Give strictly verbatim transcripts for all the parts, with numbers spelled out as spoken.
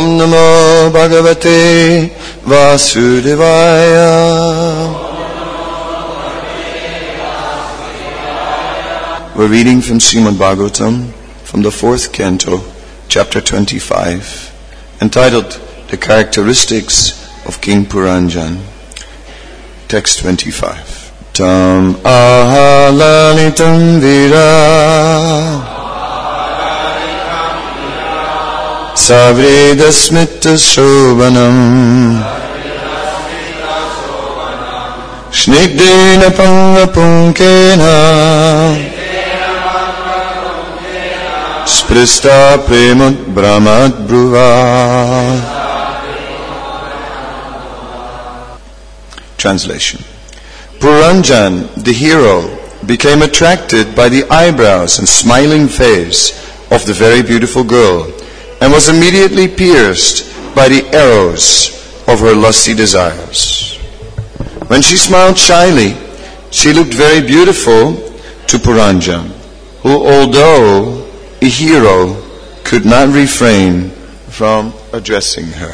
Namo Bhagavate Vasudevaya. We're reading from Srimad Bhagavatam, from the fourth canto, chapter twenty-five, entitled The Characteristics of King Puranjan. Text twenty-five. Tam aha lalitam vira savreda smita shobhanam snigdena panga punkena sprista premut brahmat bruva. Translation. Puranjan, the hero, became attracted by the eyebrows and smiling face of the very beautiful girl, and was immediately pierced by the arrows of her lusty desires. When she smiled shyly, she looked very beautiful to Puranjan, who, although a hero, could not refrain from addressing her.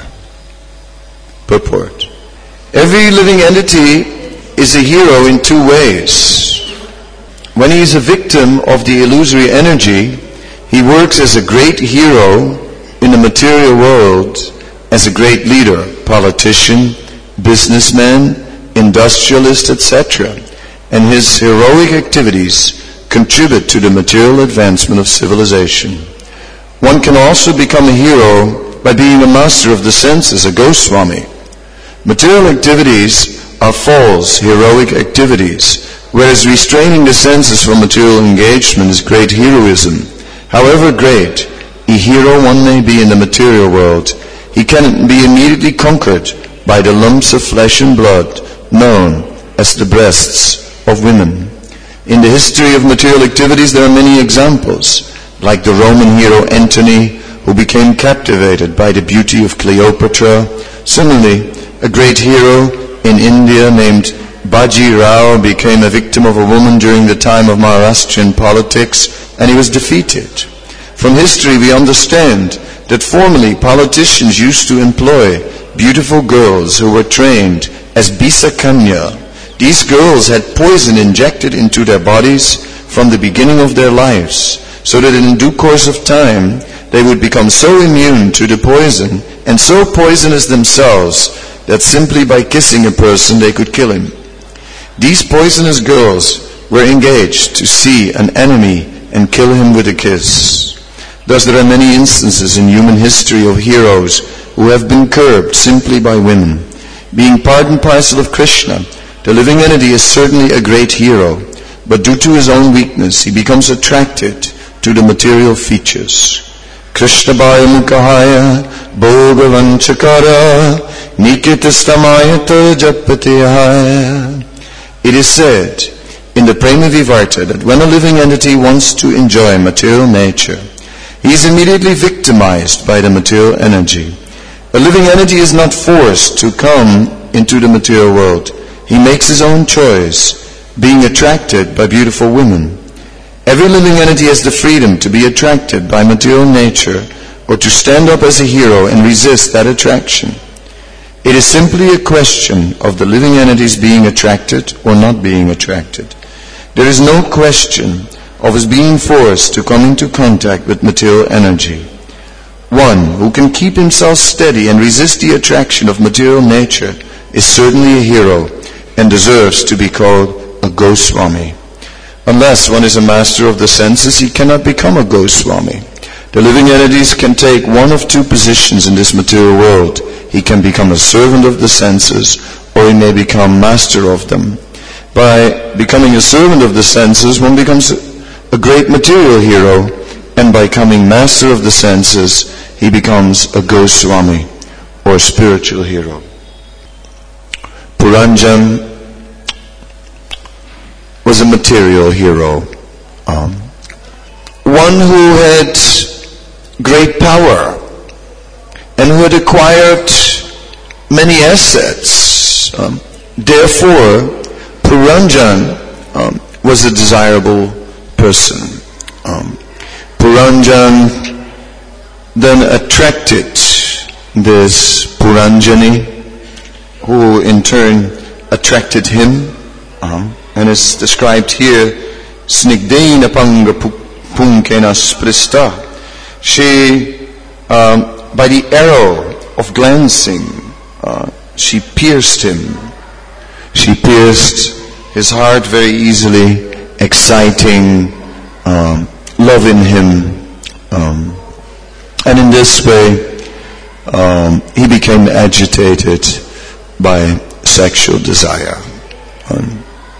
Purport. Every living entity is a hero in two ways. When he is a victim of the illusory energy, he works as a great hero in the material world, as a great leader, politician, businessman, industrialist, et cetera, and his heroic activities contribute to the material advancement of civilization. One can also become a hero by being a master of the senses, a Goswami. Material activities are false, heroic activities, whereas restraining the senses from material engagement is great heroism. However great a hero one may be in the material world, he can be immediately conquered by the lumps of flesh and blood known as the breasts of women. In the history of material activities there are many examples, like the Roman hero Antony, who became captivated by the beauty of Cleopatra. Similarly, a great hero in India named Baji Rao became a victim of a woman during the time of Maharashtrian politics, and he was defeated. From history we understand that formerly politicians used to employ beautiful girls who were trained as Bisakanya. These girls had poison injected into their bodies from the beginning of their lives, so that in due course of time they would become so immune to the poison and so poisonous themselves that simply by kissing a person they could kill him. These poisonous girls were engaged to see an enemy and kill him with a kiss. Thus there are many instances in human history of heroes who have been curbed simply by women. Being part and parcel of Krishna, the living entity is certainly a great hero, but due to his own weakness he becomes attracted to the material features. Krishna Bhaya Mukahaya Bhogavanchakara Nikitastamayata Japatihaya. It is said in the Prema Vivarta that when a living entity wants to enjoy material nature, he is immediately victimized by the material energy. A living entity is not forced to come into the material world. He makes his own choice, being attracted by beautiful women. Every living entity has the freedom to be attracted by material nature or to stand up as a hero and resist that attraction. It is simply a question of the living entities being attracted or not being attracted. There is no question of his being forced to come into contact with material energy. One who can keep himself steady and resist the attraction of material nature is certainly a hero and deserves to be called a Goswami. Unless one is a master of the senses, he cannot become a Goswami. The living entities can take one of two positions in this material world. He can become a servant of the senses, or he may become master of them. By becoming a servant of the senses, one becomes a great material hero, and by becoming master of the senses, he becomes a Goswami, or a spiritual hero. Puranjan was a material hero, um, one who had great power and who had acquired many assets. Um, therefore, Puranjan um, was a desirable person. Um, Puranjan then attracted this Puranjani, who in turn attracted him, uh, and is described here, Snigdena Panga Punkena Sprista. She, um, by the arrow of glancing, uh, she pierced him. She pierced his heart very easily, exciting um, love in him. Um, and in this way, um, he became agitated by sexual desire. Um,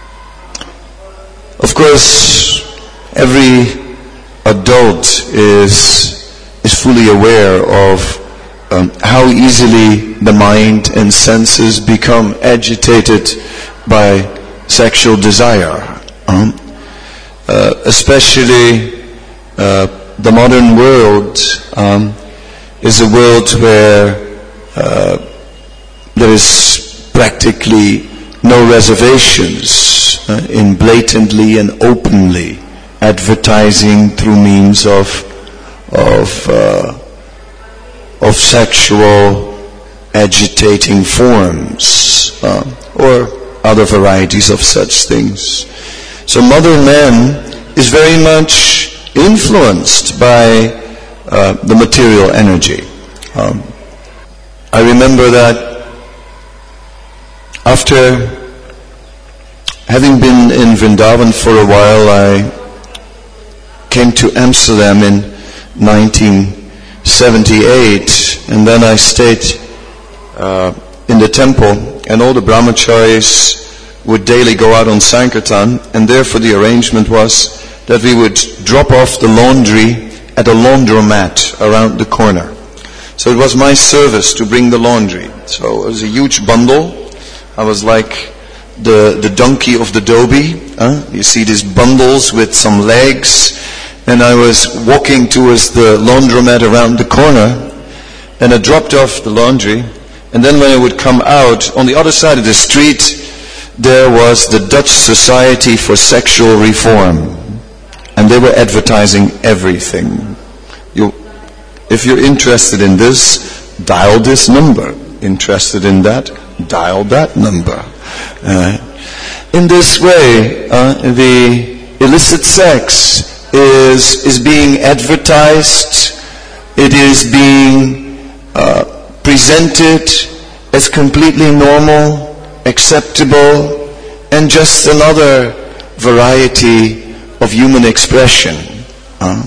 of course, every adult is is fully aware of um, how easily the mind and senses become agitated by sexual desire. Um, uh, especially uh, the modern world um, is a world where uh, there is practically no reservations uh, in blatantly and openly advertising through means of of uh, of sexual agitating forms uh, or other varieties of such things. So modern man is very much influenced by uh, the material energy. Um, I remember that after having been in Vrindavan for a while, I came to Amsterdam in nineteen seventy-eight, and then I stayed uh, in the temple, and all the brahmacharis would daily go out on Sankirtan, and therefore the arrangement was that we would drop off the laundry at a laundromat around the corner. So it was my service to bring the laundry. So it was a huge bundle. I was like the the donkey of the Dobie. Huh? You see these bundles with some legs. And I was walking towards the laundromat around the corner, and I dropped off the laundry. And then when I would come out, on the other side of the street, there was the Dutch Society for Sexual Reform. And they were advertising everything. You, if you're interested in this, dial this number. Interested in that, dial that number. Uh, in this way, uh, the illicit sex is is being advertised. It is being uh, presented as completely normal, acceptable, and just another variety of human expression. Uh,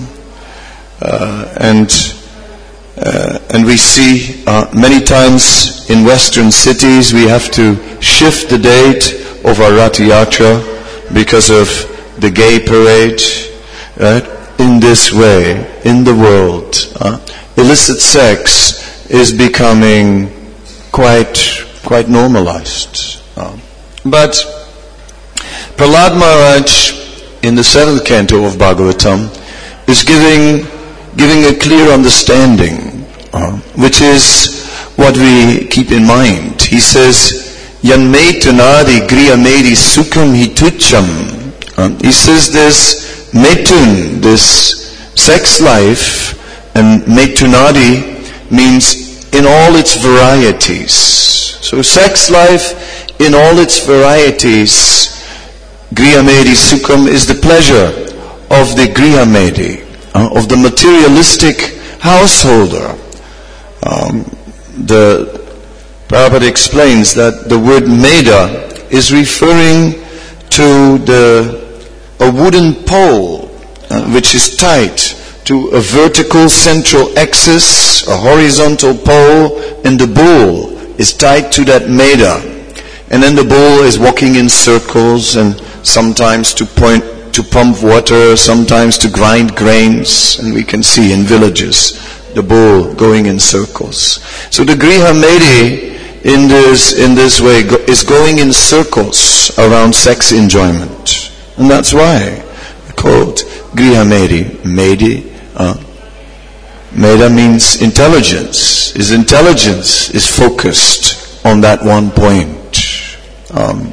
uh, and uh, and we see uh, many times in Western cities we have to shift the date of our Rath Yatra because of the gay parade. Right? In this way, in the world, uh, illicit sex is becoming quite quite normalized. Uh, but Prahlad Maharaj, in the seventh canto of Bhagavatam, is giving giving a clear understanding, uh, which is what we keep in mind. He says, "Yanme tunadi griyamedi sukham hitucham." Uh, he says this. Metun, this sex life, and metunadi means in all its varieties. So sex life in all its varieties, griyamedi sukham is the pleasure of the griyamedi, uh, of the materialistic householder. Um, the Prabhupada explains that the word meda is referring to the a wooden pole uh, which is tied to a vertical central axis, a horizontal pole, and the bull is tied to that meda. And then the bull is walking in circles, and sometimes to point to pump water, sometimes to grind grains, and we can see in villages the bull going in circles. So the Griha Medi in this in this way go, is going in circles around sex enjoyment. And that's why called Griha Medi. Medi, uh, Meda means intelligence. His intelligence is focused on that one point. Um,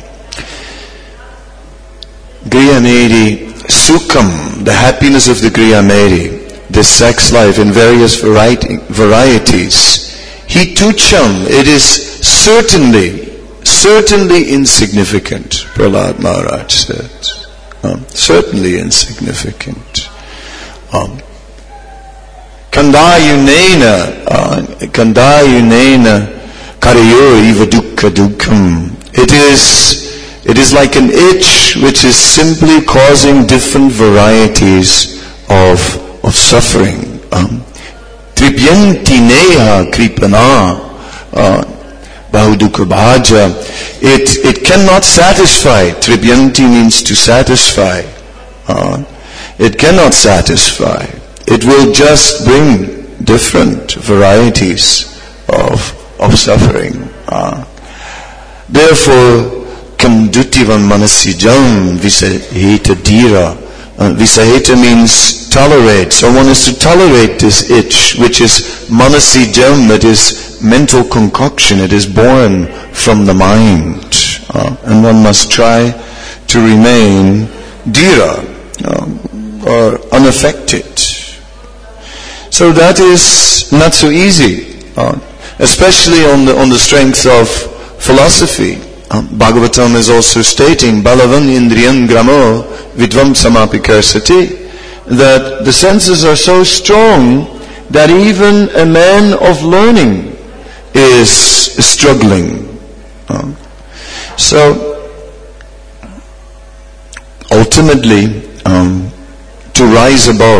Griha Medi, Sukham, the happiness of the Griha Medi, this sex life in various variety, varieties, He tucham, it is certainly, certainly insignificant, Prahlad Maharaj said. Um, certainly insignificant. Um, Kandayunena, uh, Kandayunena Karayo Iva Dukkha Dukkham. It is, it is like an itch which is simply causing different varieties of, of suffering. Um, Tripyanti neha kripana bahudukha bhaja. It, it cannot satisfy. Tripyanti means to satisfy. Uh, it cannot satisfy. It will just bring different varieties of, of suffering. Uh, therefore, kandutivam manasijam visaheta dhira. Uh, visaheta means tolerate. So one is to tolerate this itch, which is manasijam, it is mental concoction. It is born from the mind. Uh, and one must try to remain dhira, uh, or unaffected. So that is not so easy, uh, especially on the on the strength of philosophy. Uh, Bhagavatam is also stating, Balavan indriyan gramo vidvam samapikarsati, that the senses are so strong that even a man of learning is struggling. Uh, so, ultimately, um, to rise above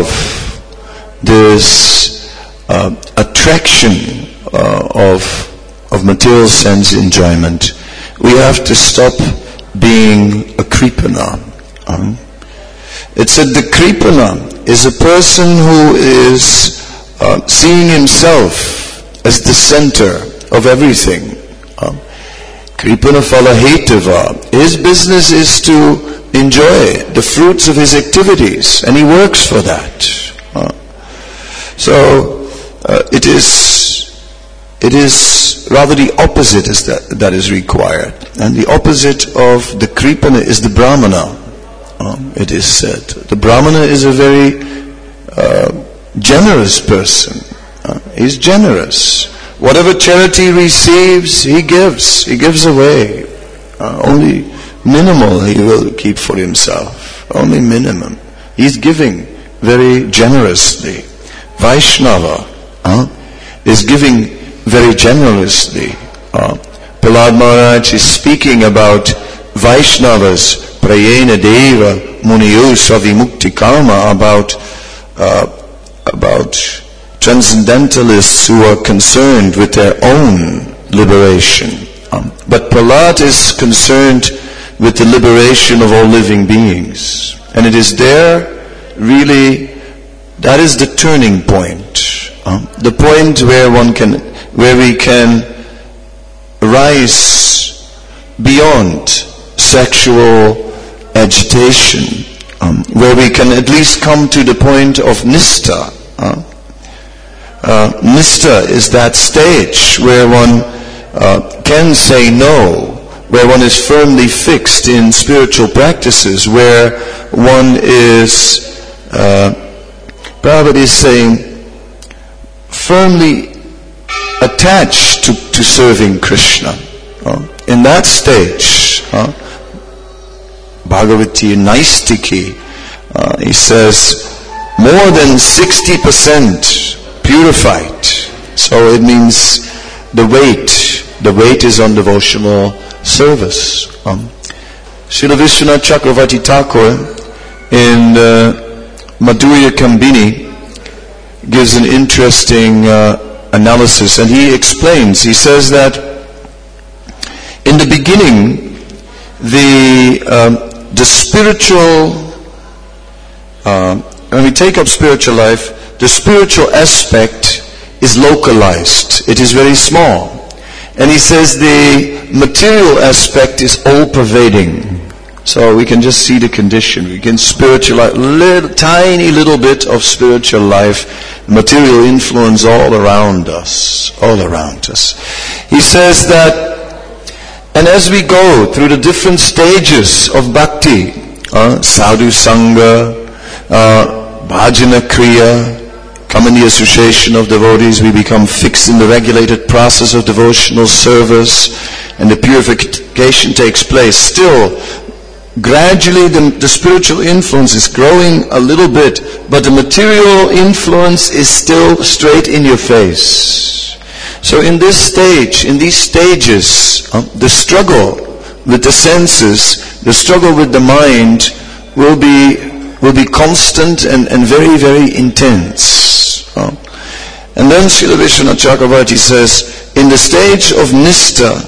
this uh, attraction uh, of of material sense enjoyment, we have to stop being a kripana. Um, it said the kripana is a person who is uh, seeing himself as the center of everything. Um, kripana phala hetava. His business is to enjoy the fruits of his activities, and he works for that. Uh, so uh, it is it is rather the opposite is that that is required, and the opposite of the kripana is the brahmana. Um, it is said the brahmana is a very uh, generous person. Uh, he's generous. Whatever charity he receives, he gives. He gives away. Uh, only minimal he will keep for himself. Only minimum. He's giving very generously. Vaishnava uh, is giving very generously. Uh, Prahlad Maharaj is speaking about Vaishnavas, Prayena Deva Muniyo Savimukti Karma, about uh, about transcendentalists who are concerned with their own liberation. Um, but Prahlad is concerned with the liberation of all living beings. And it is there, really, that is the turning point. Um, the point where one can, where we can rise beyond sexual agitation, um, where we can at least come to the point of nistha. Uh, uh, nistha is that stage where one uh, can say no, where one is firmly fixed in spiritual practices, where one is, uh, Prabhupada is saying, firmly attached to, to serving Krishna. Uh, in that stage, uh, Bhagavati Naistiki, uh, he says, more than sixty percent purified. So it means the weight, the weight is on devotional service. Um, Srila Vishwanath Chakravarti Thakur in uh, Madhurya Kambini gives an interesting uh, analysis, and he explains, he says that in the beginning the um, the spiritual uh, when we take up spiritual life, the spiritual aspect is localized. It is very small. And he says the material aspect is all-pervading. So we can just see the condition. We can spiritualize, little, tiny little bit of spiritual life, material influence all around us, all around us. He says that, and as we go through the different stages of bhakti, uh, sadhu sangha, uh, bhajana kriya, come in the association of devotees, we become fixed in the regulated process of devotional service, and the purification takes place. Still, gradually the, the spiritual influence is growing a little bit, but the material influence is still straight in your face. So in this stage, in these stages, uh, the struggle with the senses, the struggle with the mind will be will be constant and, and very, very intense. Uh, and then Srila Vishwanath Chakravarti says, in the stage of Nistha,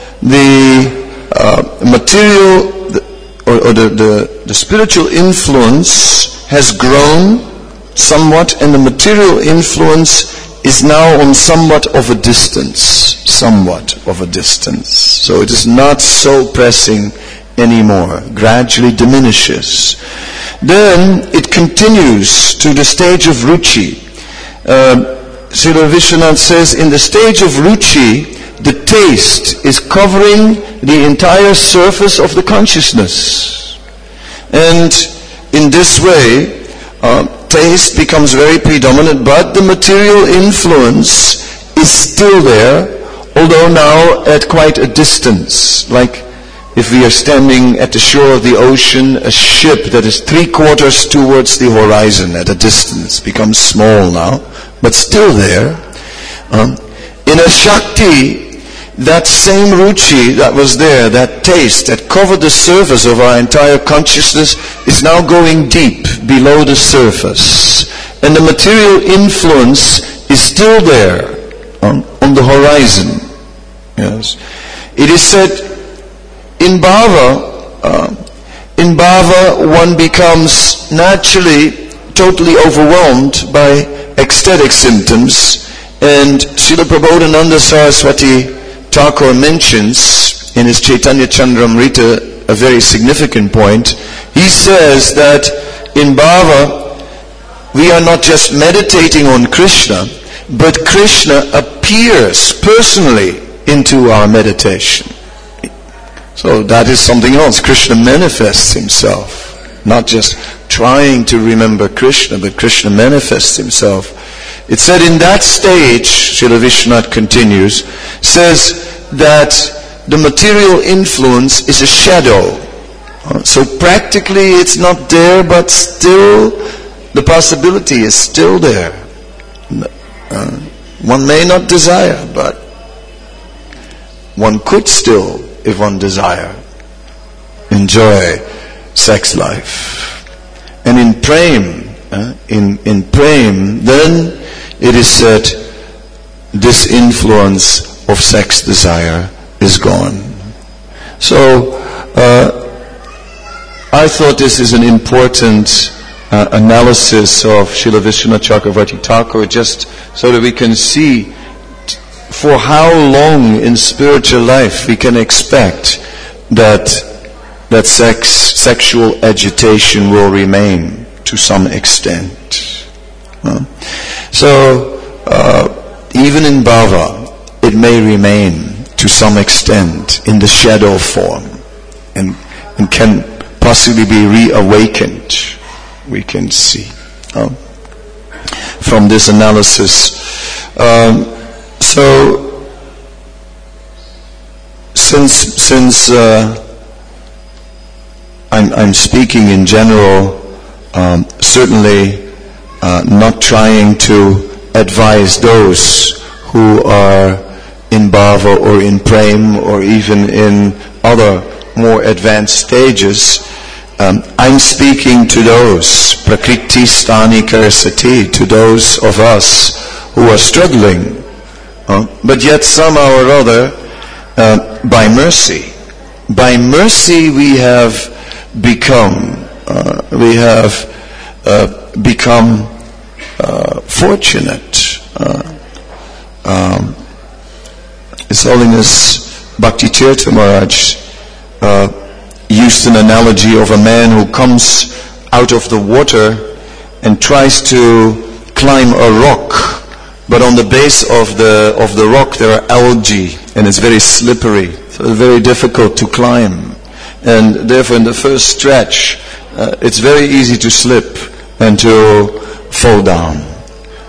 the uh, material the, or, or the, the, the spiritual influence has grown somewhat, and the material influence is now on somewhat of a distance, somewhat of a distance. So it is not so pressing anymore, gradually diminishes. Then it continues to the stage of Ruchi. Uh, Srila Vishwanath says, in the stage of Ruchi, the taste is covering the entire surface of the consciousness. And in this way, uh, taste becomes very predominant, but the material influence is still there, although now at quite a distance. Like if we are standing at the shore of the ocean, a ship that is three quarters towards the horizon at a distance becomes small now, but still there. Um, in a Shakti, that same Ruchi that was there, that taste that covered the surface of our entire consciousness, is now going deep below the surface. And the material influence is still there on, on the horizon. Yes. It is said, in bhava, uh, in bhava one becomes naturally totally overwhelmed by ecstatic symptoms, and Srila Prabodhananda Saraswati Thakur mentions in his Chaitanya Chandramrita a very significant point. He says that in bhava we are not just meditating on Krishna, but Krishna appears personally into our meditation. So that is something else. Krishna manifests himself, not just trying to remember Krishna, but Krishna manifests himself. It said in that stage, Srila Vishwanath continues, says that the material influence is a shadow. Uh, so practically it's not there, but still the possibility is still there. Uh, one may not desire, but one could still, if one desire, enjoy sex life. And in prem, uh, in, in prem, then it is said this influence of sex desire is gone. So, uh, I thought this is an important uh, analysis of Srila Vishwanath Chakravarti Thakur, just so that we can see t- for how long in spiritual life we can expect that that sex, sexual agitation will remain to some extent. Uh, so, uh, even in bhava, it may remain to some extent in the shadow form, and, and can possibly be reawakened, we can see uh, from this analysis. Um, so, since since uh, I'm, I'm speaking in general, um, certainly uh, not trying to advise those who are in bhava or in prem or even in other more advanced stages. Um, I'm speaking to those, prakriti sthani karsati, to those of us who are struggling, uh, but yet somehow or other, uh, by mercy, by mercy we have become, uh, we have uh, become uh, fortunate. Uh, um, His Holiness Bhakti Tirtha Maharaj uh, used an analogy of a man who comes out of the water and tries to climb a rock, but on the base of the of the rock there are algae and it's very slippery, so it's very difficult to climb, and therefore in the first stretch uh, it's very easy to slip and to fall down.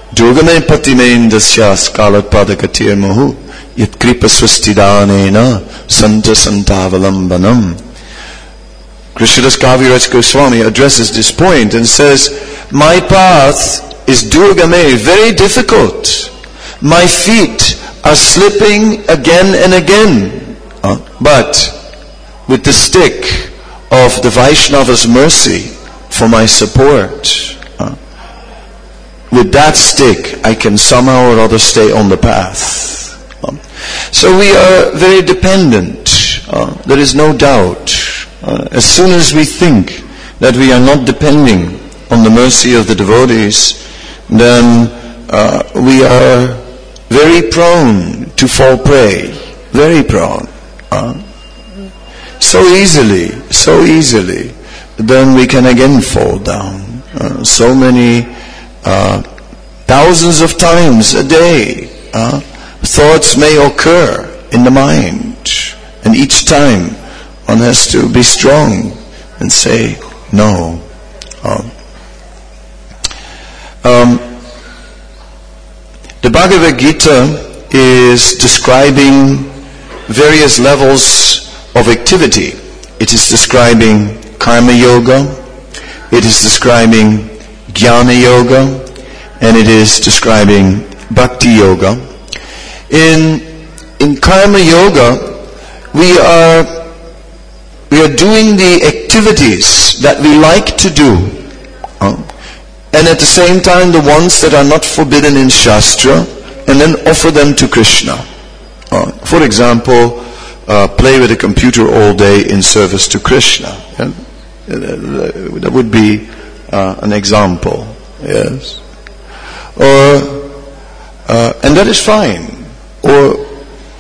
Durgame patimendasya skalat padakatir mahu yat kripa swastidanena santa santavalambanam. Krishnadas Kaviraj Goswami addresses this point and says, my path is durgame, very difficult. My feet are slipping again and again. Uh, but with the stick of the Vaishnava's mercy for my support, uh, with that stick I can somehow or other stay on the path. Uh, so we are very dependent. Uh, there is no doubt. Uh, as soon as we think that we are not depending on the mercy of the devotees, then uh, we are very prone to fall prey. Very prone. Uh, so easily, so easily. Then we can again fall down. Uh, so many, uh, thousands of times a day, uh, thoughts may occur in the mind. And each time one has to be strong and say, no. Uh, um, the Bhagavad Gita is describing various levels of activity. It is describing Karma Yoga, it is describing Jnana Yoga, and it is describing Bhakti Yoga. In, in Karma Yoga, we are We are doing the activities that we like to do, uh, and at the same time the ones that are not forbidden in Shastra, and then offer them to Krishna. Uh, for example, uh, play with a computer all day in service to Krishna. Yeah? That would be uh, an example. Yes, or uh, and that is fine. Or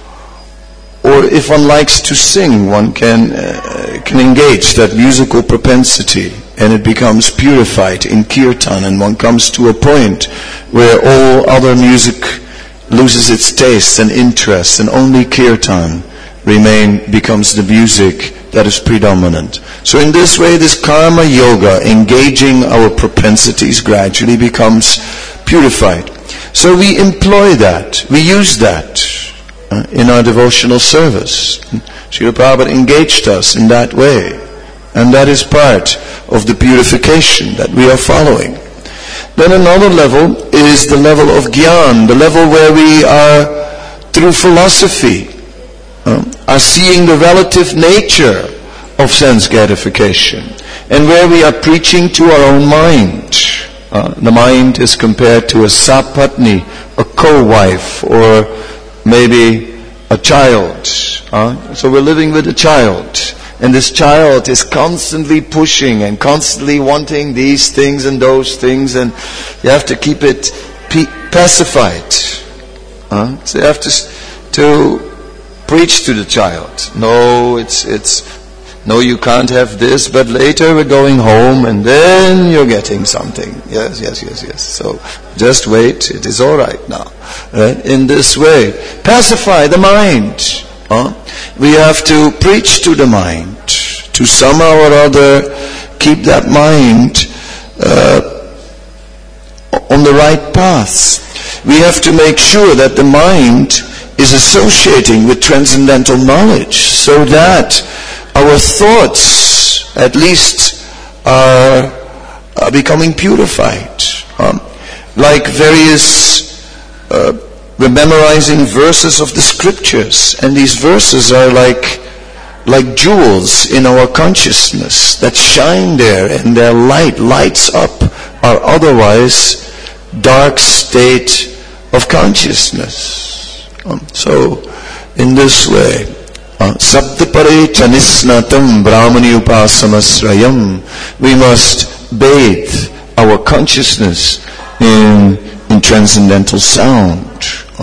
Or if one likes to sing, one can uh, can engage that musical propensity, and it becomes purified in kirtan, and one comes to a point where all other music loses its taste and interest, and only kirtan remain becomes the music that is predominant. So in this way, this karma yoga, engaging our propensities, gradually becomes purified. So we employ that, we use that Uh, in our devotional service. Srila Prabhupada engaged us in that way, and that is part of the purification that we are following. Then another level is the level of Gyan, the level where we are, through philosophy, uh, are seeing the relative nature of sense gratification, and where we are preaching to our own mind. Uh, the mind is compared to a sapatni, a co-wife, or maybe a child. Huh? So we're living with a child, and this child is constantly pushing and constantly wanting these things and those things, and you have to keep it pe- pacified. Huh? So you have to to preach to the child. No, it's it's no, you can't have this, but later we're going home and then you're getting something. Yes, yes, yes, yes. So just wait, it is all right now. Right? In this way, pacify the mind. Huh? We have to preach to the mind, to somehow or other keep that mind uh, on the right path. We have to make sure that the mind is associating with transcendental knowledge, so that our thoughts, at least, are, are becoming purified. Um, like various, uh, we're memorizing verses of the scriptures, and these verses are like, like jewels in our consciousness that shine there, and their light lights up our otherwise dark state of consciousness. Um, so, in this way, Saptapare chanisnatam brahmani upasamasrayam. We must bathe our consciousness in, in transcendental sound.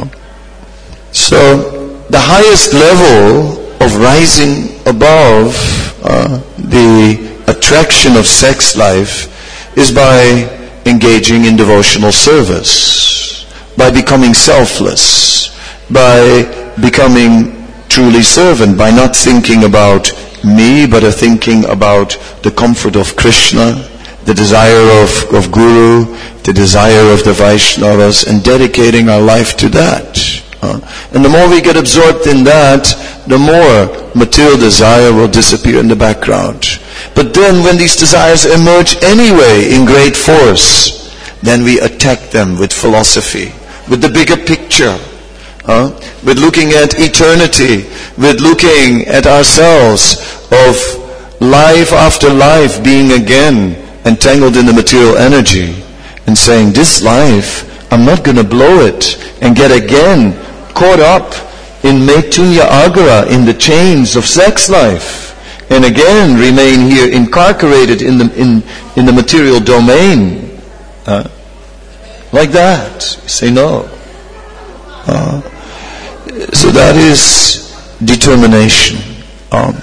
So, the highest level of rising above uh, the attraction of sex life is by engaging in devotional service, by becoming selfless, by becoming truly servant, by not thinking about me, but a thinking about the comfort of Krishna, the desire of, of Guru, the desire of the Vaishnavas, and dedicating our life to that. Uh, and the more we get absorbed in that, the more material desire will disappear in the background. But then when these desires emerge anyway in great force, then we attack them with philosophy, with the bigger picture, uh, with looking at eternity, with looking at ourselves of life after life being again entangled in the material energy, and saying, this life, I'm not going to blow it and get again caught up in Maitunya Agara, in the chains of sex life, and again remain here incarcerated in the in, in the material domain. Uh, like that. You say no. Uh, so that is determination. Um,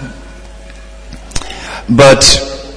but,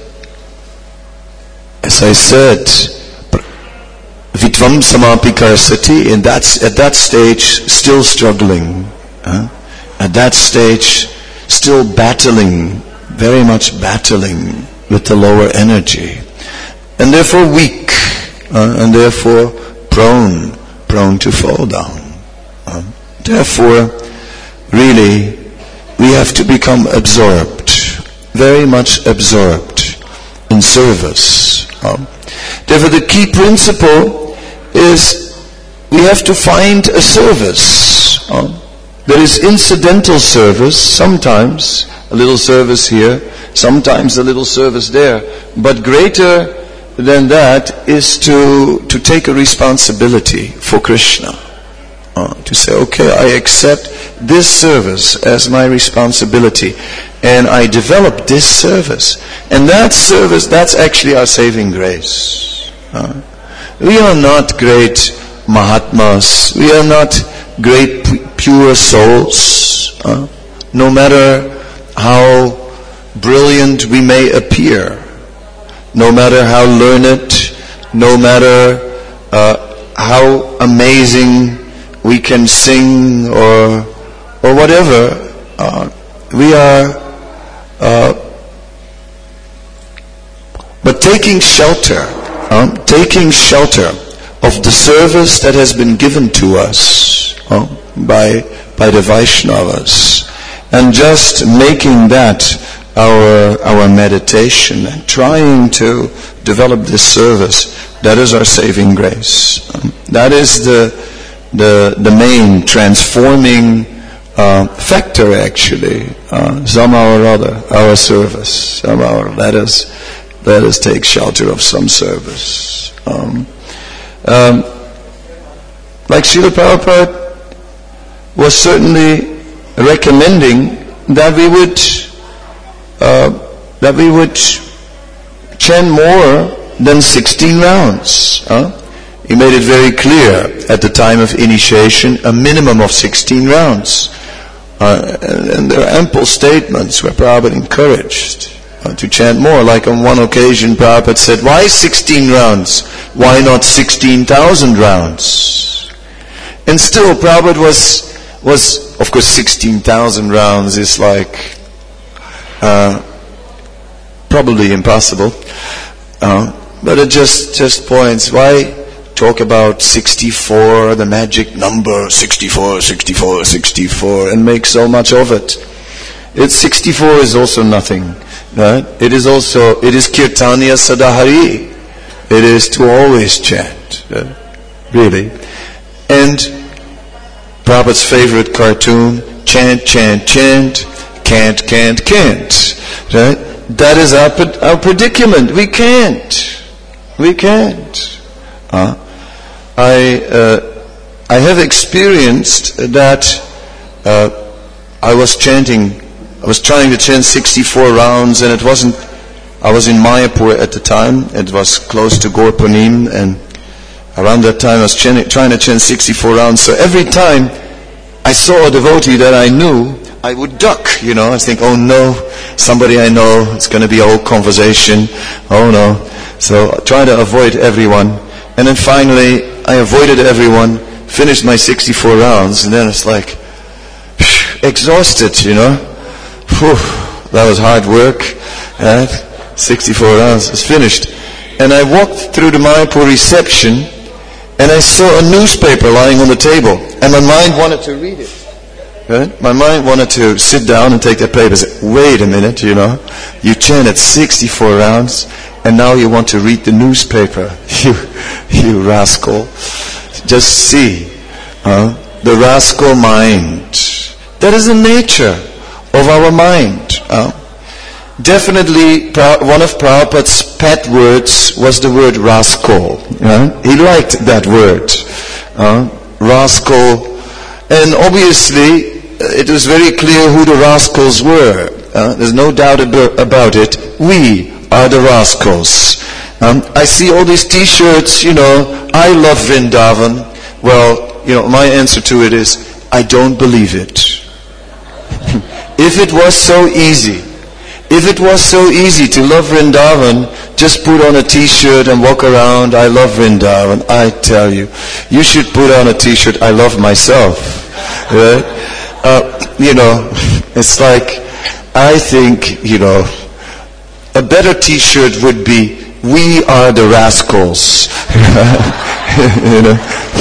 as I said, Vitvam Samapi Karsati, and that's at that stage still struggling. Uh, at that stage still battling, very much battling with the lower energy. And therefore weak, uh, and therefore prone, prone to fall down. Uh, therefore, really, we have to become absorbed, very much absorbed in service. Uh, therefore, the key principle is we have to find a service. Uh, there is incidental service, sometimes a little service here, sometimes a little service there, but greater than that is to to take a responsibility for Krishna. Uh, to say, okay, I accept this service as my responsibility, and I develop this service. And that service, that's actually our saving grace. Uh, we are not great Mahatmas, we are not great pure souls, uh, no matter how brilliant we may appear, no matter how learned, no matter uh, how amazing we can sing or or whatever, uh, we are uh, but taking shelter uh, taking shelter of the service that has been given to us uh, by by the Vaishnavas, and just making that our our meditation and trying to develop this service, that is our saving grace. Um, that is the the the main transforming uh, factor, actually. Uh, somehow or other, our service. Somehow, let us let us take shelter of some service. Um, um, like Srila Prabhupada was certainly recommending that we would uh, that we would chant more than sixteen rounds. Huh? He made it very clear at the time of initiation, a minimum of sixteen rounds. Uh, and, and there are ample statements where Prabhupada encouraged uh, to chant more. Like on one occasion, Prabhupada said, why sixteen rounds? Why not sixteen thousand rounds? And still, Prabhupada was, was of course, sixteen thousand rounds is like uh, probably impossible. Uh, but it just, just points, why talk about sixty-four, the magic number, sixty-four, sixty-four, sixty-four, and make so much of it. It's sixty-four is also nothing, right? It is also, it is Kirtanya Sadahari. It is to always chant, uh, really. And Prabhupada's favorite cartoon, chant, chant, chant, can't, can't, can't, right? That is our, our predicament. We can't. We can't. Uh, I uh, I have experienced that uh, I was chanting, I was trying to chant sixty-four rounds, and it wasn't, I was in Mayapur at the time, it was close to Gaur Punim, and around that time I was chanting, trying to chant sixty-four rounds, so every time I saw a devotee that I knew, I would duck, you know, I think, oh no, somebody I know, it's going to be a whole conversation, oh no, so trying to avoid everyone. And then finally, I avoided everyone, finished my sixty-four rounds, and then it's like, exhausted, you know. Whew, that was hard work, right? sixty-four rounds, it's finished. and I walked through the Mayapur reception, and I saw a newspaper lying on the table, and my mind wanted to read it. Right? My mind wanted to sit down and take that paper and say, wait a minute, you know, you chanted sixty-four rounds, and now you want to read the newspaper. You, you rascal. Just see, uh, the rascal mind. That is the nature of our mind. Uh, definitely, one of Prabhupada's pet words was the word rascal. Uh, he liked that word, uh, rascal. And obviously, it was very clear who the rascals were. Uh, there's no doubt ab- about it. We are the rascals. Um, I see all these T-shirts, you know, I love Vrindavan. Well, you know, my answer to it is, I don't believe it. If it was so easy, if it was so easy to love Vrindavan, just put on a T-shirt and walk around, I love Vrindavan. I tell you, you should put on a T-shirt, I love myself. Right? Uh, you know, it's like, I think, you know, a better T-shirt would be, we are the rascals. You know.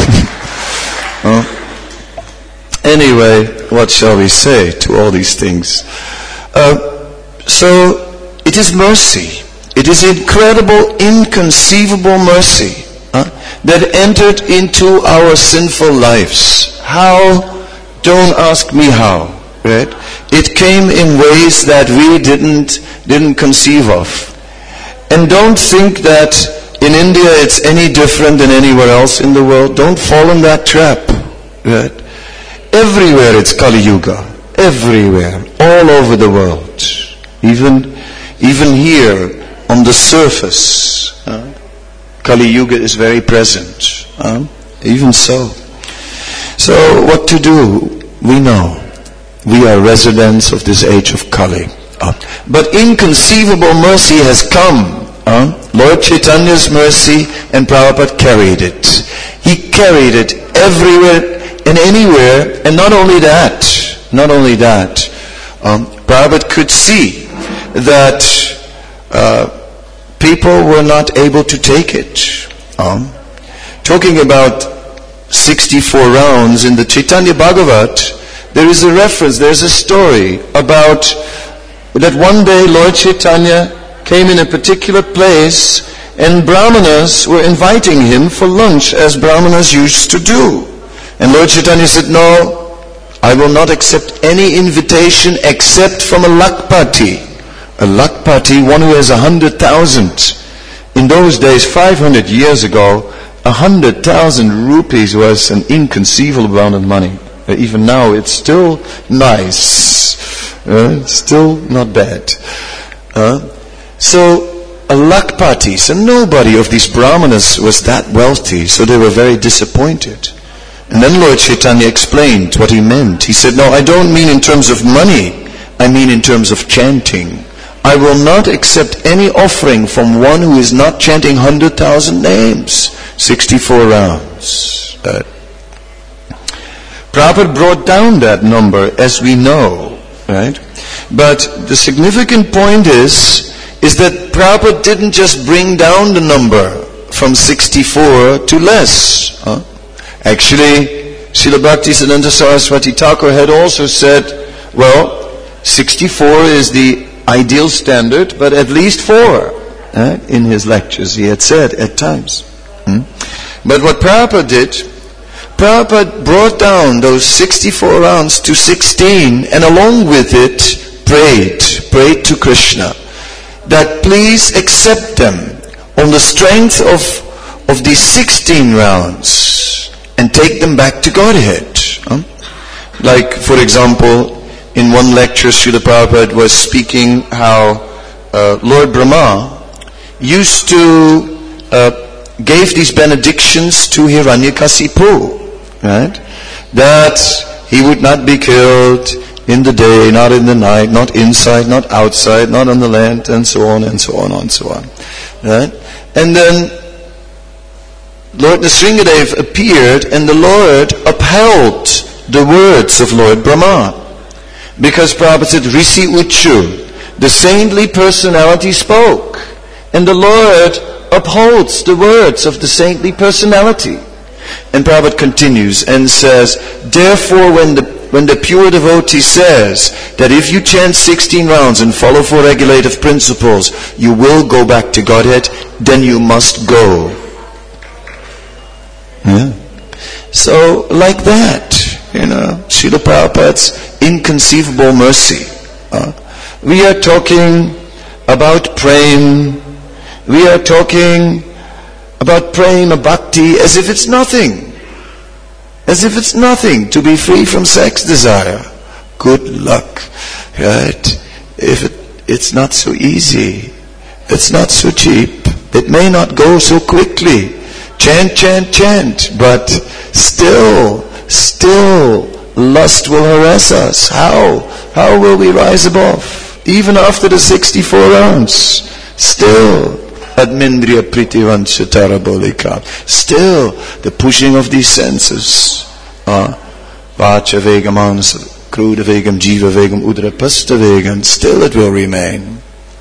uh, anyway, what shall we say to all these things? Uh, so, it is mercy. It is incredible, inconceivable mercy uh, that entered into our sinful lives. How? Don't ask me how. Right? It came in ways that we didn't didn't conceive of. And don't think that in India it's any different than anywhere else in the world. Don't fall in that trap. Right? Everywhere it's Kali Yuga. Everywhere. All over the world. Even, even here on the surface. Uh, Kali Yuga is very present. Uh, even so. So what to do? We know. We are residents of this age of Kali. Uh, but inconceivable mercy has come. Uh, Lord Chaitanya's mercy, and Prabhupada carried it. He carried it everywhere and anywhere, and not only that, not only that, um, Prabhupada could see that uh, people were not able to take it. Um, talking about sixty-four rounds in the Chaitanya Bhagavat, there is a reference, there's a story about that one day Lord Chaitanya came in a particular place and Brahmanas were inviting him for lunch as Brahmanas used to do. And Lord Chaitanya said, no, I will not accept any invitation except from a Lakpati. A Lakpati, one who has a hundred thousand. In those days, five hundred years ago, a hundred thousand rupees was an inconceivable amount of money. Even now, it's still nice. Uh, still not bad. Uh, so, a Lakpati, so nobody of these Brahmanas was that wealthy, so they were very disappointed. And then Lord Chaitanya explained what he meant. He said, no, I don't mean in terms of money, I mean in terms of chanting. I will not accept any offering from one who is not chanting one hundred thousand names. sixty-four rounds. Uh, Prabhupada brought down that number, as we know, right? But the significant point is, is that Prabhupada didn't just bring down the number from sixty-four to less. Huh? Actually, Srila Bhaktisiddhanta Saraswati Thakur had also said, well, sixty-four is the ideal standard, but at least four. Uh, in his lectures, he had said at times. Hmm? But what Prabhupada did, Prabhupada brought down those sixty-four rounds to sixteen, and along with it, prayed, prayed to Krishna, that please accept them on the strength of, of these sixteen rounds, and take them back to Godhead. Huh? Like, for example, in one lecture, Srila Prabhupada was speaking how uh, Lord Brahma used to uh, gave these benedictions to Hiranyakasipu. Right? That he would not be killed in the day, not in the night, not inside, not outside, not on the land, and so on and so on and so on. Right? And then Lord Nrsingadev appeared, and the Lord upheld the words of Lord Brahma. Because Prabhupada said, Rishi Uchu, the saintly personality spoke. And the Lord upholds the words of the saintly personality. And Prabhupada continues and says, therefore when the when the pure devotee says that if you chant sixteen rounds and follow four regulative principles, you will go back to Godhead, then you must go. Yeah. So, like that, you know, Srila Prabhupada's inconceivable mercy. Uh, we are talking about prema. We are talking about prema bhakti as if it's nothing. As if it's nothing to be free from sex desire. Good luck, right? If it, it's not so easy, it's not so cheap, it may not go so quickly. Chant, chant, chant, but still, still, lust will harass us. How? How will we rise above? Even after the sixty-four rounds, still, admindriya pritivancha tarabolika. Still, the pushing of these senses. Vacha vegam manasa, kruda vegam, jiva vegam, udra pasta vegam. Still it will remain.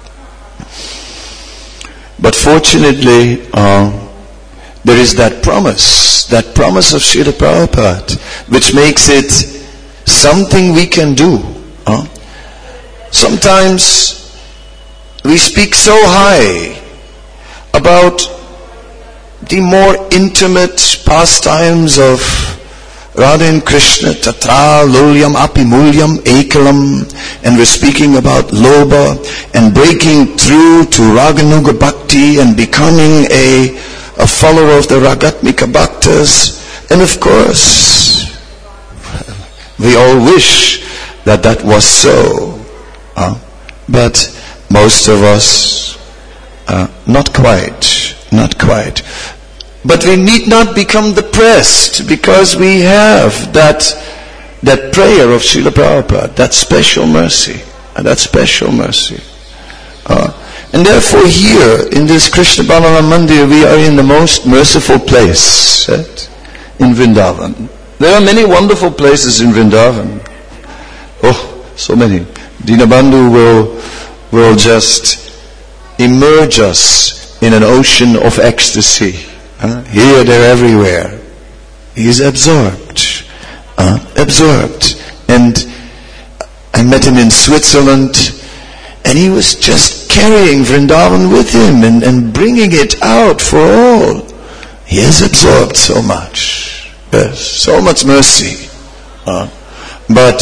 But fortunately, uh, there is that promise, that promise of Srila Prabhupada, which makes it something we can do. Uh, sometimes we speak so high about the more intimate pastimes of Radha and Krishna, tatra lulyam apimulyam ekalam, and we're speaking about lobha and breaking through to raganuga bhakti and becoming a a follower of the Ragatmika Bhaktas. And of course, we all wish that that was so. Uh, but most of us, uh, not quite, not quite. But we need not become depressed because we have that, that prayer of Srila Prabhupada, that special mercy, uh, that special mercy. Uh, And therefore here, in this Krishna Balaram Mandir, we are in the most merciful place, right? In Vrindavan. There are many wonderful places in Vrindavan. Oh, so many. Dinabandhu will, will just immerse us in an ocean of ecstasy. Uh, here, there, everywhere. He is absorbed. Uh, absorbed. And I met him in Switzerland, and he was just carrying Vrindavan with him and, and bringing it out for all. He has absorbed so much. Yes, so much mercy. Uh, but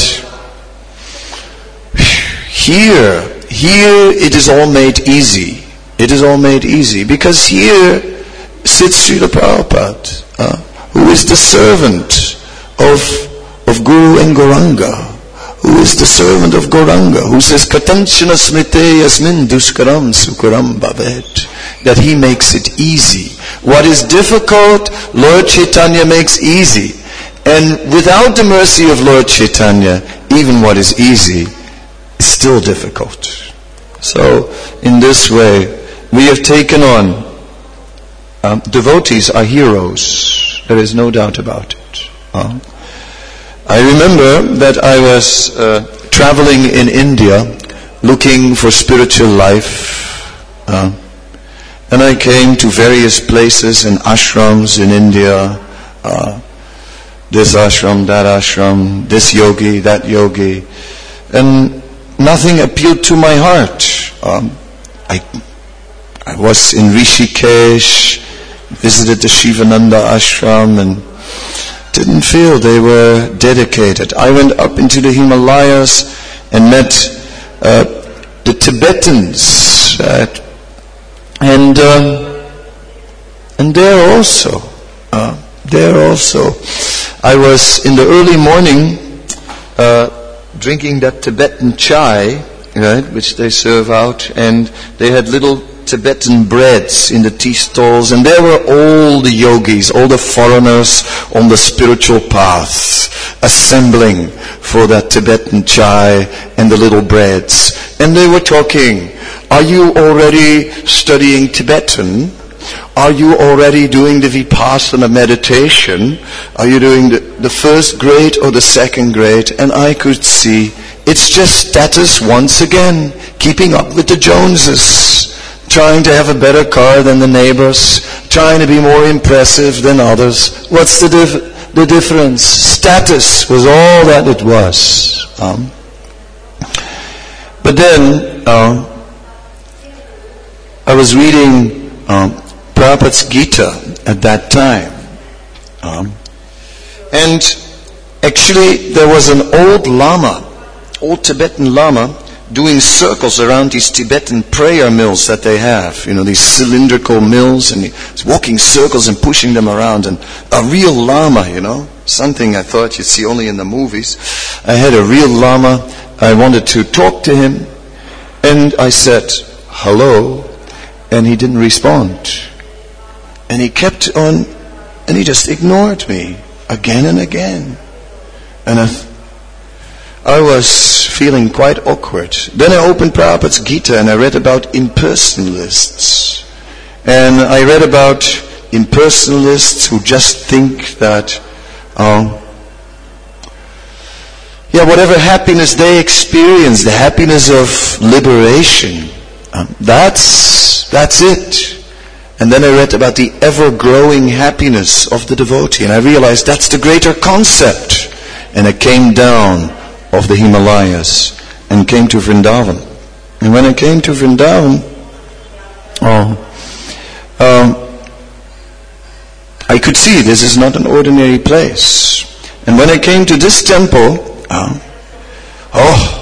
here, here it is all made easy. It is all made easy. Because here sits Srila Prabhupada, uh, who is the servant of, of Guru and Gauranga. Who is the servant of Gauranga, who says, Katanchana smrite yasmin duskaram sukaram bhavet. That he makes it easy. What is difficult, Lord Chaitanya makes easy. And without the mercy of Lord Chaitanya, even what is easy is still difficult. So, in this way, we have taken on, um, devotees are heroes. There is no doubt about it. Uh, I remember that I was uh, traveling in India looking for spiritual life. Uh, and I came to various places and ashrams in India. Uh, this ashram, that ashram, this yogi, that yogi. And nothing appealed to my heart. Um, I, I was in Rishikesh, visited the Shivananda ashram, and didn't feel they were dedicated. I went up into the Himalayas and met uh, the Tibetans, right? and uh, and there also, uh, there also, I was in the early morning uh, drinking that Tibetan chai, right, which they serve out, and they had little Tibetan breads in the tea stalls, and there were all the yogis, all the foreigners on the spiritual path, assembling for that Tibetan chai and the little breads. And they were talking, are you already studying Tibetan? Are you already doing the Vipassana meditation? Are you doing the, the first grade or the second grade? And I could see, it's just status once again, keeping up with the Joneses. trying to have a better car than the neighbors, trying to be more impressive than others. What's the, dif- the difference? Status was all that it was. Um, but then, uh, I was reading um, Prabhupada's Gita at that time. Um, and actually, there was an old Lama, old Tibetan Lama, doing circles around these Tibetan prayer mills that they have. You know, these cylindrical mills, and he's walking circles and pushing them around. And a real Lama, you know, something I thought you'd see only in the movies. I had a real Lama. I wanted to talk to him. And I said, hello. And he didn't respond. And he kept on, and he just ignored me again and again. And I, th- I was feeling quite awkward. Then I opened Prabhupada's Gita and I read about impersonalists. And I read about impersonalists who just think that, uh, yeah, whatever happiness they experience, the happiness of liberation, um, that's that's it. And then I read about the ever-growing happiness of the devotee, and I realized that's the greater concept. And I came down of the Himalayas and came to Vrindavan. And when I came to Vrindavan, oh, um, I could see this is not an ordinary place. And when I came to this temple, uh, oh,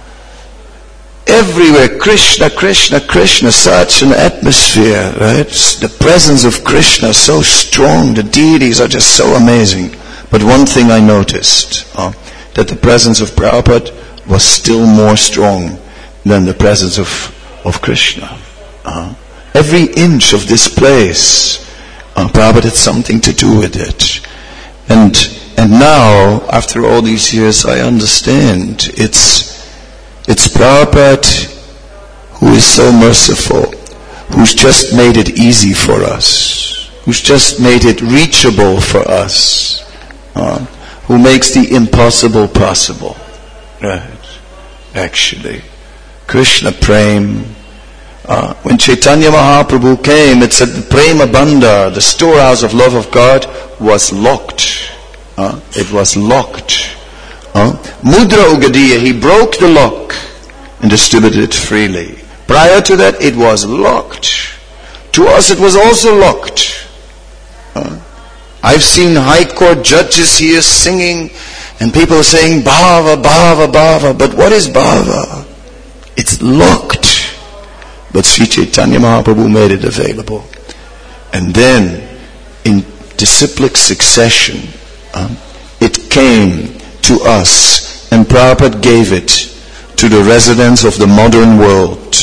everywhere Krishna, Krishna, Krishna, such an atmosphere, right? The presence of Krishna so strong, the deities are just so amazing. But one thing I noticed, uh, that the presence of Prabhupada was still more strong than the presence of, of Krishna. Uh, every inch of this place, uh, Prabhupada had something to do with it. And and now, after all these years, I understand it's it's Prabhupada who is so merciful, who's just made it easy for us, who's just made it reachable for us. Uh, who makes the impossible possible. Right. Actually. Krishna Prem. Uh, when Chaitanya Mahaprabhu came, it said the Prema Bandha, the storehouse of love of God, was locked. Uh, it was locked. Uh, Mudra Ugadiya, he broke the lock and distributed it freely. Prior to that, it was locked. To us, it was also locked. Uh, I've seen high court judges here singing and people saying bhava, bhava, bhava. But what is bhava? It's locked. But Sri Chaitanya Mahaprabhu made it available. And then in disciplic succession, um, it came to us, and Prabhupada gave it to the residents of the modern world.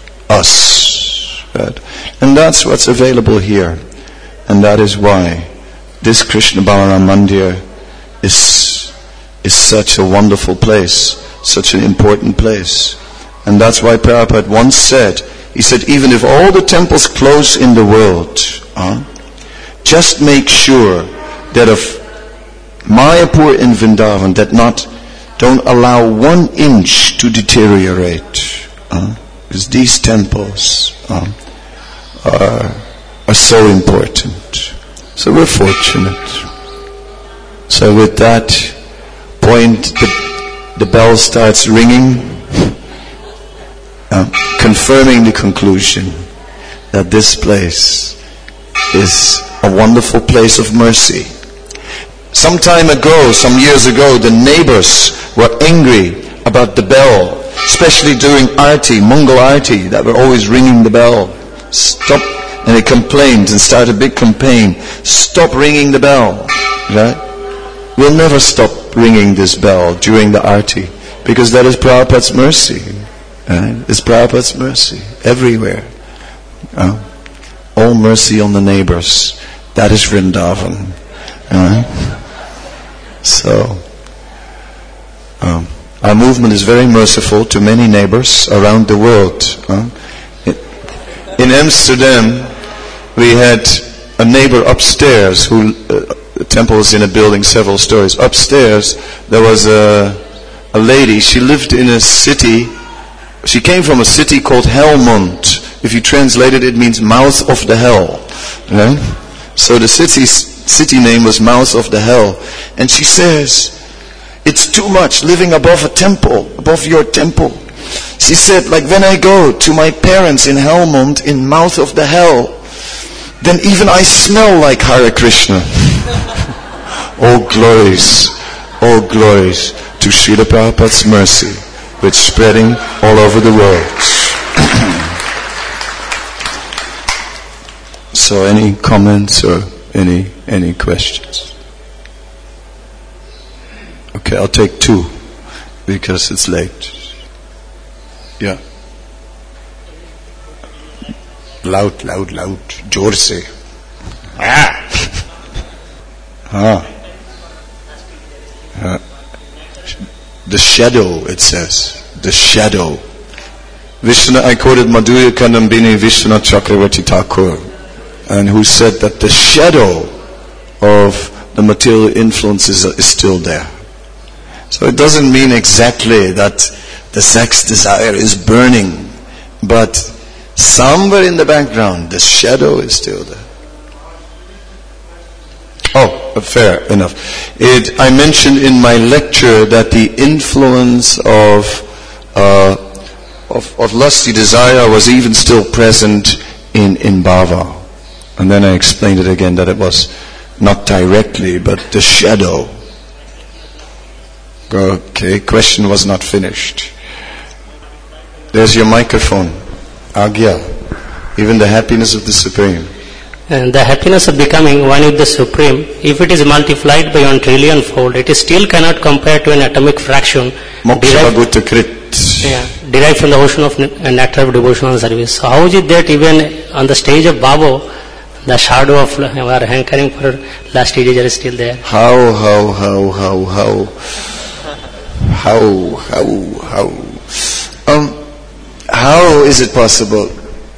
Us. Right? And that's what's available here. And that is why this Krishna Balaram Mandir is, is such a wonderful place, such an important place. And that's why Prabhupada once said, he said, even if all the temples close in the world, uh, just make sure that of Mayapur and Vrindavan, that not, don't allow one inch to deteriorate. Uh, because these temples uh, are, are so important. So we're fortunate. So with that point, the, the bell starts ringing, uh, confirming the conclusion that this place is a wonderful place of mercy. Some time ago, some years ago, the neighbors were angry about the bell, especially during Aarti, Mangal Aarti, that were always ringing the bell. Stop. And they complained and started a big campaign. Stop ringing the bell. Right? We'll never stop ringing this bell during the Aarti, because that is Prabhupada's mercy. Right? It's Prabhupada's mercy everywhere. Uh, all mercy on the neighbors. That is Vrindavan. Right? So, um, our movement is very merciful to many neighbors around the world. Uh, in Amsterdam, we had a neighbor upstairs who, uh, the temple was in a building several stories. Upstairs, there was a, a lady, she lived in a city, she came from a city called Helmond. if you translate it, it means mouth of the hell. Right? So the city, city name was Mouth of the Hell. And she says, it's too much living above a temple, above your temple. She said, like when I go to my parents in Helmond, in Mouth of the Hell, then even I smell like Hare Krishna. All glories, all glories to Srila Prabhupada's mercy, which is spreading all over the world. So any comments or any any questions? Okay, I'll take two because it's late. Yeah. Loud, loud, loud. Jor se. Ah. Ah. Uh, the shadow, it says. The shadow. Vishnu, I quoted Madhurya Kadambini Vishwanath Chakravarti Thakur, and who said that the shadow of the material influences is still there. So it doesn't mean exactly that the sex desire is burning, but somewhere in the background, the shadow is still there. Oh, fair enough. It, I mentioned in my lecture that the influence of, uh, of of lusty desire was even still present in, in bhava. And then I explained it again that it was not directly, but the shadow. Okay, question was not finished. There's your microphone. Agya. Even the happiness of the Supreme. And the happiness of becoming one with the Supreme, if it is multiplied by one trillion fold, it is still cannot compare to an atomic fraction derived, yeah, derived from the ocean of nectar of devotional service. So how is it that even on the stage of Babo, the shadow of our hankering for last stages is still there? How, how, how, how, how, how, how, how, um, how is it possible?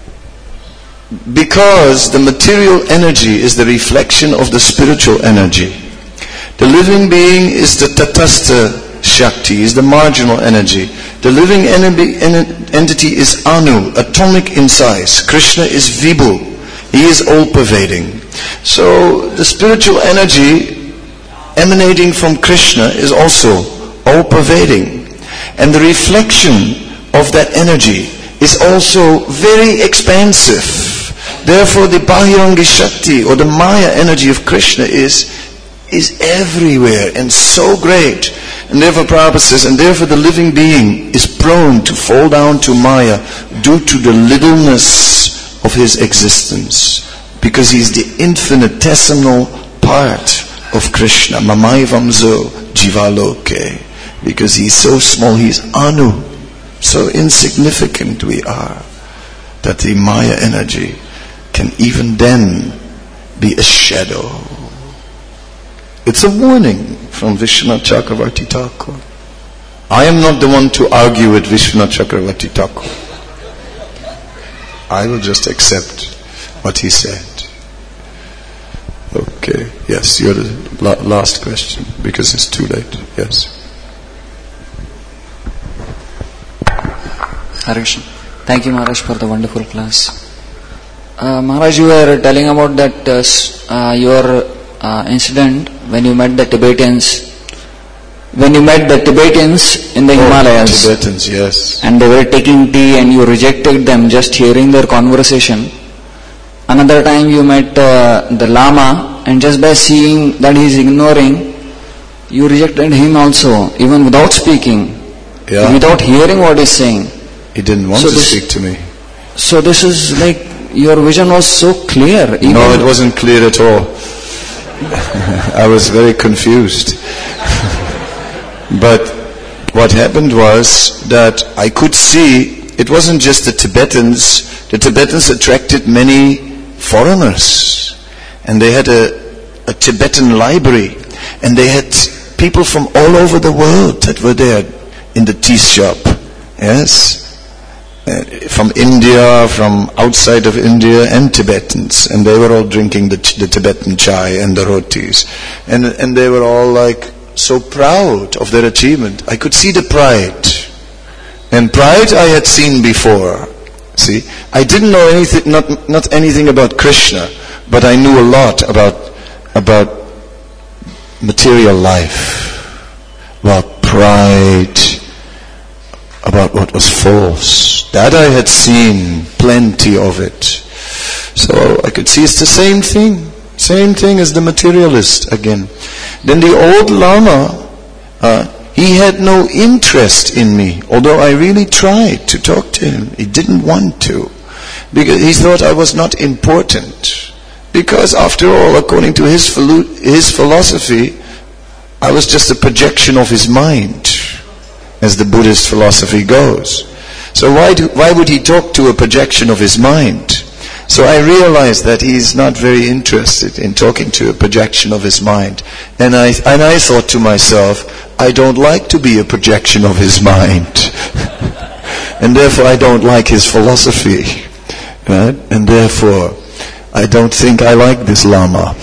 Because the material energy is the reflection of the spiritual energy. The living being is the tatastha shakti, is the marginal energy. The living entity is anu, atomic in size. Krishna is vibhu, he is all-pervading. So the spiritual energy emanating from Krishna is also all-pervading. And the reflection of that energy is also very expansive. Therefore, the Bahyarangi Shakti or the Maya energy of Krishna is is everywhere and so great. And therefore, Prabhupada says, and therefore the living being is prone to fall down to Maya due to the littleness of his existence, because he is the infinitesimal part of Krishna. Mamayvamzo jivaloke. Because he is so small, he is anu. So insignificant we are that the Maya energy can even then be a shadow. It's a warning from Vishwanath Chakravarti Thakur. I am not the one to argue with Vishwanath Chakravarti Thakur. I will just accept what he said. Okay, yes, you're the la- last question because it's too late. Yes. Harish, thank you, Maharaj, for the wonderful class. Uh, Maharaj, you were telling about that uh, uh, your uh, incident when you met the Tibetans. When you met the Tibetans in the oh, Himalayas. Tibetans, yes. And they were taking tea and you rejected them just hearing their conversation. Another time you met uh, the Lama and just by seeing that he is ignoring, you rejected him also, even without speaking, yeah. without hearing what he is saying. He didn't want so to this, speak to me. So this is like, your vision was so clear. No, it wasn't clear at all. I was very confused. But what happened was that I could see, it wasn't just the Tibetans. The Tibetans attracted many foreigners. And they had a, a Tibetan library. And they had people from all over the world that were there in the tea shop. Yes? Uh, from India, from outside of India, and Tibetans, and they were all drinking the, the Tibetan chai and the rotis, and and they were all like so proud of their achievement. I could see the pride, and pride I had seen before, See, I didn't know anything, not not anything about Krishna, but I knew a lot about about material life, about pride, about what was false. That I had seen plenty of it. So I could see it's the same thing. Same thing as the materialist again. Then the old Lama, uh, he had no interest in me, although I really tried to talk to him. He didn't want to, because he thought I was not important. Because after all, according to his his philosophy, I was just a projection of his mind, as the Buddhist philosophy goes. So why do, why would he talk to a projection of his mind? So I realized that he's not very interested in talking to a projection of his mind. And I and I thought to myself, I don't like to be a projection of his mind. And therefore I don't like his philosophy. Right? And therefore I don't think I like this Lama.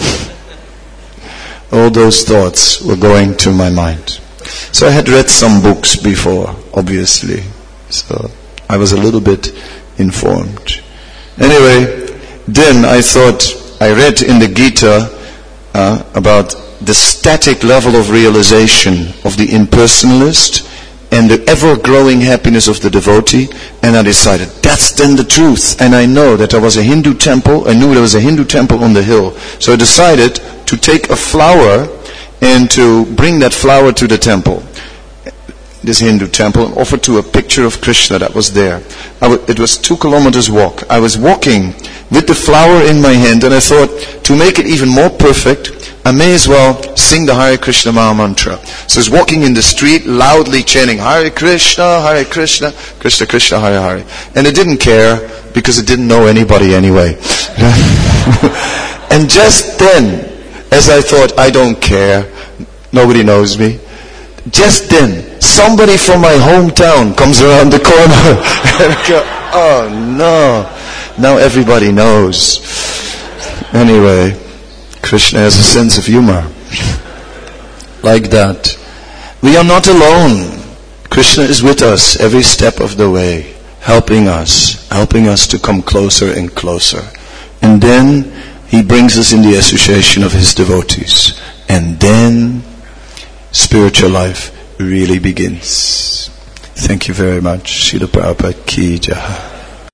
All those thoughts were going to my mind. So I had read some books before, obviously. So I was a little bit informed. Anyway, then I thought, I read in the Gita uh, about the static level of realization of the impersonalist and the ever-growing happiness of the devotee, and I decided, that's then the truth. And I know that there was a Hindu temple, I knew there was a Hindu temple on the hill. So I decided to take a flower and to bring that flower to the temple, this Hindu temple, and offer to a picture of Krishna that was there. I w- it was two kilometers walk. I was walking with the flower in my hand, and I thought, to make it even more perfect, I may as well sing the Hare Krishna Maha Mantra. So I was walking in the street, loudly chanting, Hare Krishna, Hare Krishna, Krishna Krishna, Hare Hare. And it didn't care, because it didn't know anybody anyway. And just then, as I thought, I don't care, nobody knows me, just then, somebody from my hometown comes around the corner. And I go, oh no, now everybody knows. Anyway, Krishna has a sense of humor. Like that. We are not alone. Krishna is with us every step of the way, helping us, helping us to come closer and closer. And then he brings us in the association of his devotees. And then spiritual life really begins. Thank you very much. Srila Prabhupada Ki Jai.